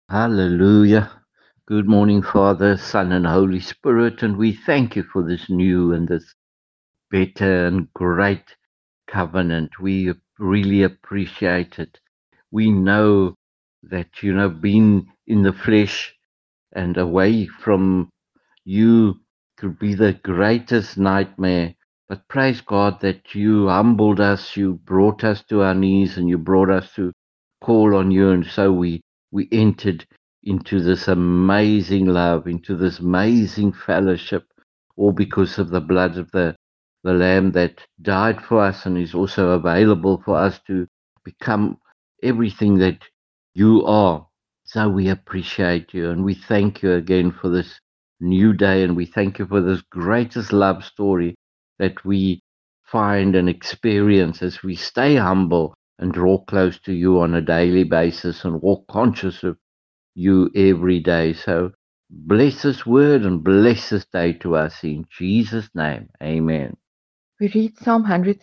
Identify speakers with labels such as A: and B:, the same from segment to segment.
A: Hallelujah. Good morning, Father, Son, and Holy Spirit. And we thank you for this new and this better and great covenant. We really appreciate it. We know that, being in the flesh and away from you could be the greatest nightmare. But praise God that you humbled us, you brought us to our knees, and you brought us to call on you. And so we entered into this amazing love, into this amazing fellowship, all because of the blood of the Lamb that died for us and is also available for us to become everything that you are. So we appreciate you and we thank you again for this new day, and we thank you for this greatest love story that we find and experience as we stay humble and draw close to you on a daily basis and walk conscious of you every day. So bless this word and bless this day to us in Jesus' name. Amen.
B: We read Psalm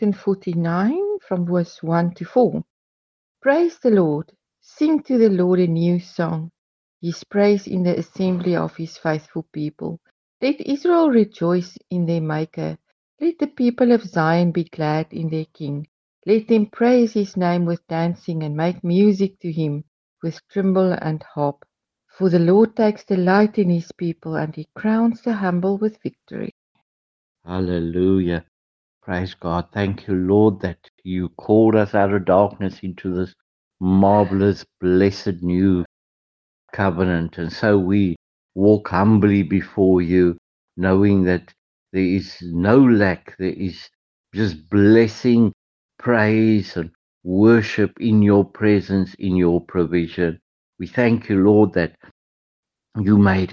B: 149 from verse 1 to 4. Praise the Lord. Sing to the Lord a new song. His praise in the assembly of his faithful people. Let Israel rejoice in their Maker. Let the people of Zion be glad in their King. Let them praise his name with dancing and make music to him with timbrel and harp. For the Lord takes delight in his people, and he crowns the humble with victory.
A: Hallelujah. Praise God. Thank you, Lord, that you called us out of darkness into this marvelous, blessed new covenant. And so we walk humbly before you, knowing that there is no lack, there is just blessing, praise, and worship in your presence, in your provision. We thank you, Lord, that you made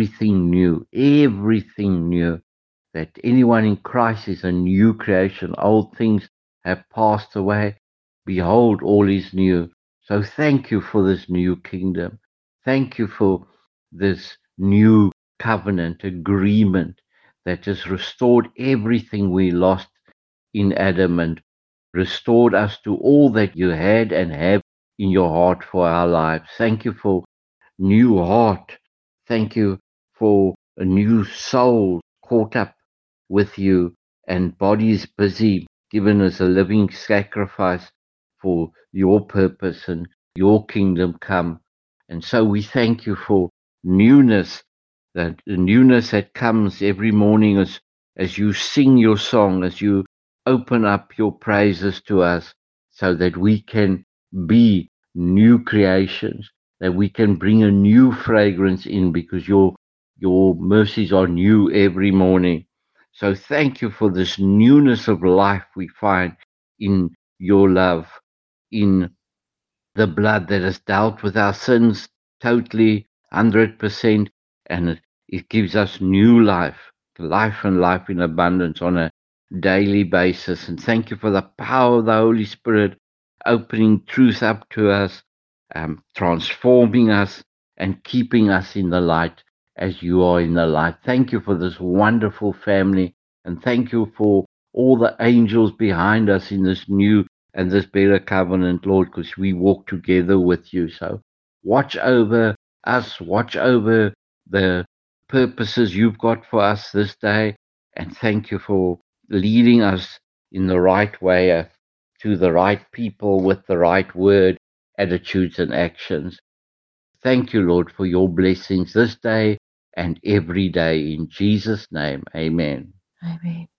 A: everything new, that anyone in Christ is a new creation. Old things have passed away. Behold, all is new. So thank you for this new kingdom. Thank you for this new covenant agreement that has restored everything we lost in Adam and restored us to all that you had and have in your heart for our lives. Thank you for new heart. Thank you for a new soul caught up with you and bodies busy, given as a living sacrifice for your purpose and your kingdom come. And so we thank you for newness, that the newness that comes every morning as you sing your song, as you open up your praises to us, so that we can be new creations, that we can bring a new fragrance in because your mercies are new every morning. So thank you for this newness of life we find in your love, in the blood that has dealt with our sins totally, 100%, and it gives us new life, life and life in abundance on a daily basis. And thank you for the power of the Holy Spirit opening truth up to us, transforming us, and keeping us in the light as you are in the light. Thank you for this wonderful family, and thank you for all the angels behind us in this new and this better covenant, Lord, because we walk together with you. So watch over us, watch over the purposes you've got for us this day, and thank you for leading us in the right way to the right people with the right word, attitudes, and actions. Thank you, Lord, for your blessings this day and every day. In Jesus' name, amen.
B: Amen.